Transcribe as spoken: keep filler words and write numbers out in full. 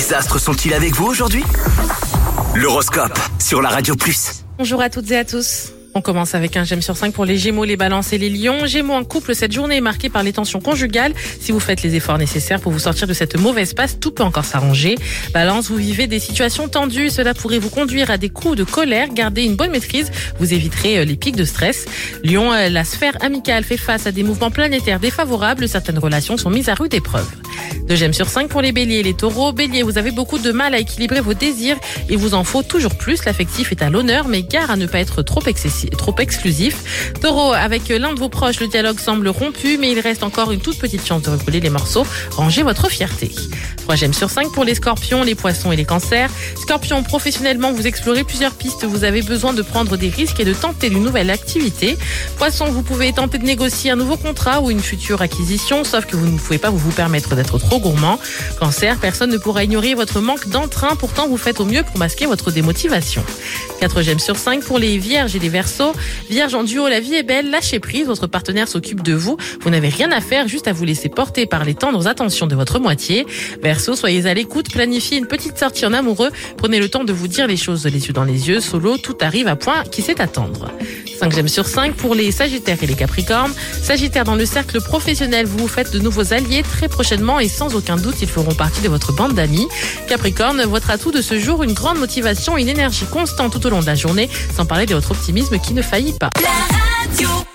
Les astres sont-ils avec vous aujourd'hui? L'horoscope sur la Radio Plus. Bonjour à toutes et à tous. On commence avec un j'aime sur cinq pour les Gémeaux, les Balances et les Lions. Gémeaux en couple, cette journée est marquée par les tensions conjugales. Si vous faites les efforts nécessaires pour vous sortir de cette mauvaise passe, tout peut encore s'arranger. Balance, vous vivez des situations tendues. Cela pourrait vous conduire à des coups de colère. Gardez une bonne maîtrise, vous éviterez les pics de stress. Lion, la sphère amicale fait face à des mouvements planétaires défavorables. Certaines relations sont mises à rude épreuve. Deux j'aime sur cinq pour les Béliers et les Taureaux. Bélier, vous avez beaucoup de mal à équilibrer vos désirs. Il vous en faut toujours plus. L'affectif est à l'honneur, mais gare à ne pas être trop excessif. trop exclusif. Taureau, avec l'un de vos proches, le dialogue semble rompu, mais il reste encore une toute petite chance de recoller les morceaux. Rangez votre fierté. trois j'aime sur cinq pour les Scorpions, les Poissons et les Cancers. Scorpion, professionnellement, vous explorez plusieurs pistes. Vous avez besoin de prendre des risques et de tenter une nouvelle activité. Poisson, vous pouvez tenter de négocier un nouveau contrat ou une future acquisition, sauf que vous ne pouvez pas vous permettre d'être trop gourmand. Cancer, personne ne pourra ignorer votre manque d'entrain. Pourtant, vous faites au mieux pour masquer votre démotivation. quatre j'aime sur cinq pour les Vierges et les Verseaux. Vierge en duo, la vie est belle, lâchez prise, votre partenaire s'occupe de vous. Vous n'avez rien à faire, juste à vous laisser porter par les tendres attentions de votre moitié. Verseau, soyez à l'écoute, planifiez une petite sortie en amoureux. Prenez le temps de vous dire les choses les yeux dans les yeux. Solo, tout arrive à point qui sait attendre. cinq j'aime sur cinq pour les Sagittaires et les Capricornes. Sagittaire, dans le cercle professionnel, vous vous faites de nouveaux alliés très prochainement et sans aucun doute, ils feront partie de votre bande d'amis. Capricorne, votre atout de ce jour, une grande motivation et une énergie constante tout au long de la journée, sans parler de votre optimisme qui ne faillit pas.